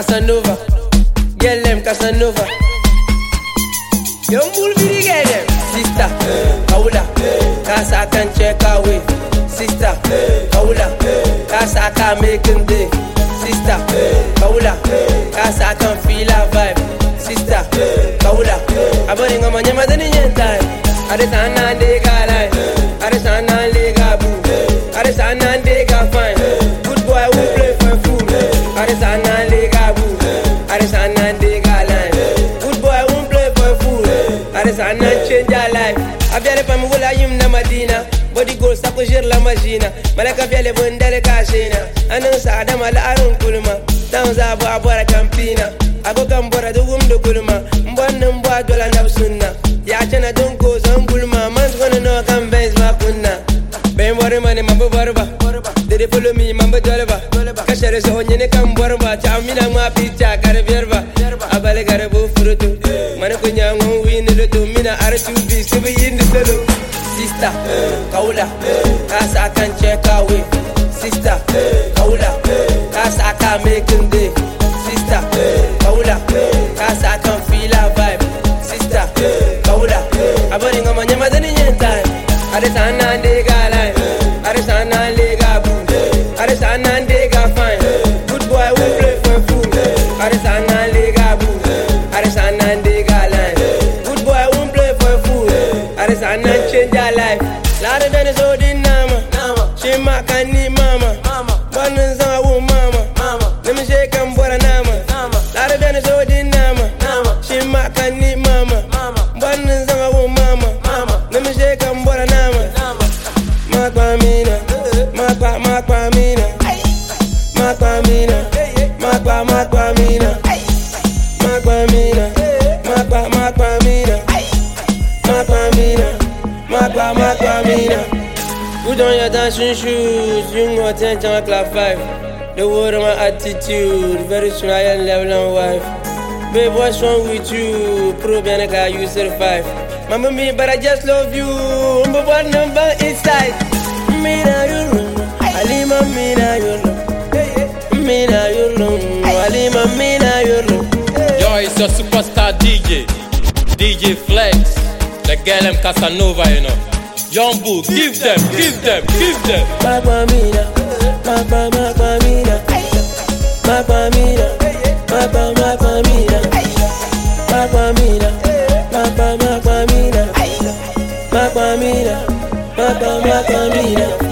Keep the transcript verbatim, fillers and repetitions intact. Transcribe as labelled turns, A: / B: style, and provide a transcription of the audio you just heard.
A: Casanova, girl them Casanova. Young bull be get them. Sister, Paula, Casa can check away. Sister, Paula, Casa can make him day. Sister, Paula, Casa can feel a vibe. Sister, Paula, I bring on my name at any time. Aresana de gala, Aresana lega boo, Aresana de ga fine. Good boy who play for fool. Aresana lega boo, Aresana de gala. Good boy who play for fool. Aresana change your life. Abiare pa mugula yim na Madina. Body goal sa ko jir la magina. Malaka biale bondele kashina. Anan sa da mala arun kulma. Down za bo abora campina. Ago kambora do gum do kulma. Mbonna mbwa dola na sunna. Ya chana don ko zan gulma. Man's gonna know can base ma kunna. Ben bore mani mambo barba. Dede follow me mambo dolba. Kashere so onyene kan borba. Chamina ma picha kare verba. Abale kare bo fruto. Mane kunya ngon win do to mina are two be so be in the solo. Sister, Kaula, Casa can check away. Sister, Kaula, Casa can make him day. Sister, Kaula, Casa can feel a vibe. Sister, Kaula, I bring on my name at any time. Aresana de gala, Aresana lega boo, Aresana de ga fine. Good boy who play for fool. Aresana lega boo, Aresana de gala. Good boy who play for fool. Aresana change your life. Lara than is old in Nama. She makani mama. Bonus on a mama. Let me shake and bora nama. Lara than is old in Nama. She makani mama. Bonus on a mama. Let me shake and bora nama. Makwamina. Makwa makwamina. Makwamina. Makwa makwamina. Makwamina. Makwa makwamina. Makwamina. Makwa makwamina. Put on your dancing shoes, you know attention at class five. The word of my attitude, very soon I am level and wife. Babe, what's wrong with you? Pro bien guy, you survive. Mama me, but I just love you. Number one number inside. Me now you know, Alima me now you know. Me now you know, Alima me now you know.
B: Yo, it's your superstar D J, D J Flex, the girl M Casanova, you know. Young Bull, give them, give them, give them.
A: Makwamina, makwa makwamina, makwamina, makwa makwamina, makwamina, makwa makwamina, makwamina, makwa makwamina.